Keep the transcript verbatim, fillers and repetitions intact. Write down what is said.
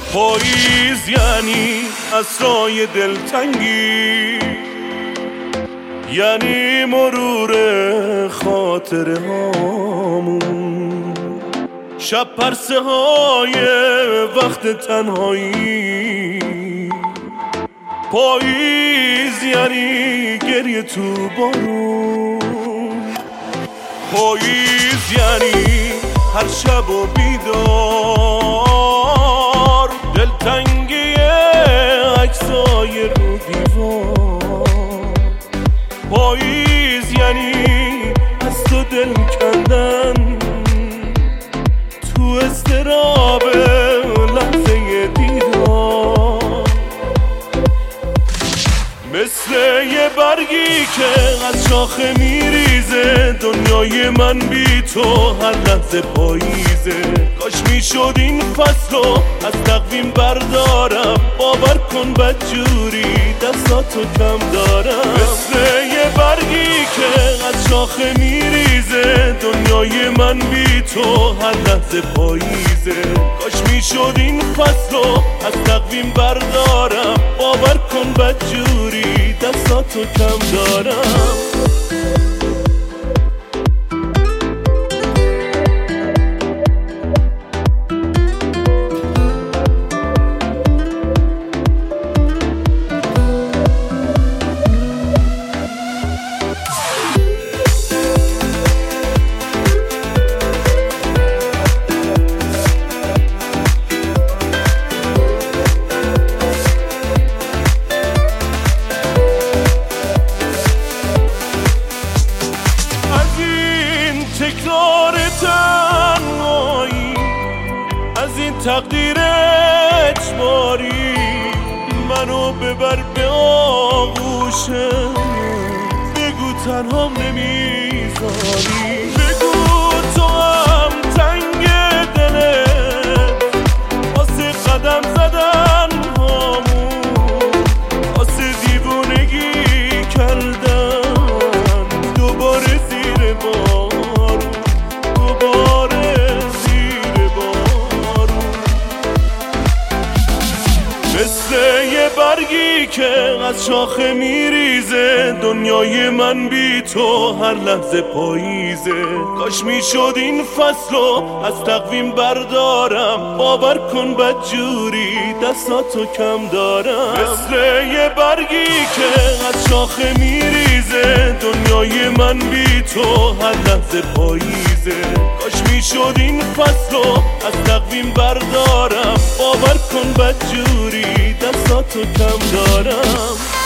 پاییز یعنی عصای دلتنگی، یعنی مرور خاطره هامون، شب پرسه های وقت تنهایی. پاییز یعنی گریه تو بارون، پاییز یعنی هر شب و بیدار، دلتنگی عکسای رو دیوار. پاییز یعنی از تو دل کندن تو اضطراب لحظه دیدار، مثل یه برگی که از شاخه میریزه. دنیای من بی تو هر لحظه پاییزه. کاش میشد این فصلو از تقویم بردارم، باور کن بدجوری دستاتو کم دارم. مثل یه برگی که از شاخه میریزه. دنیای من بی تو هر لحظه پاییزه. کاش میشد این فصلو از تقویم بردارم، باور کن بدجوری دستاتو کم دارم. تکرار تنهایی، از این تقدیر اجباری، منو ببر به آغوشت. بگو تنهام نمیذاری، بگو تو هم تنگ دلت واسه قدم زدن هامون، واسه دیوونگی کردن دوباره زیر بار، مثل یه برگی که از شاخه میریزه. دنیای من بی تو هر لحظه پاییزه. کاش میشد این فصلو از تقویم بردارم، باور کن بدجوری دستاتو کم دارم. مثل یه برگی که از شاخه میریزه. دنیای من بی تو هر لحظه پاییزه. کاش میشد این فصلو از تقویم بردارم، باور کن بدجوری دستاتو کم دارم.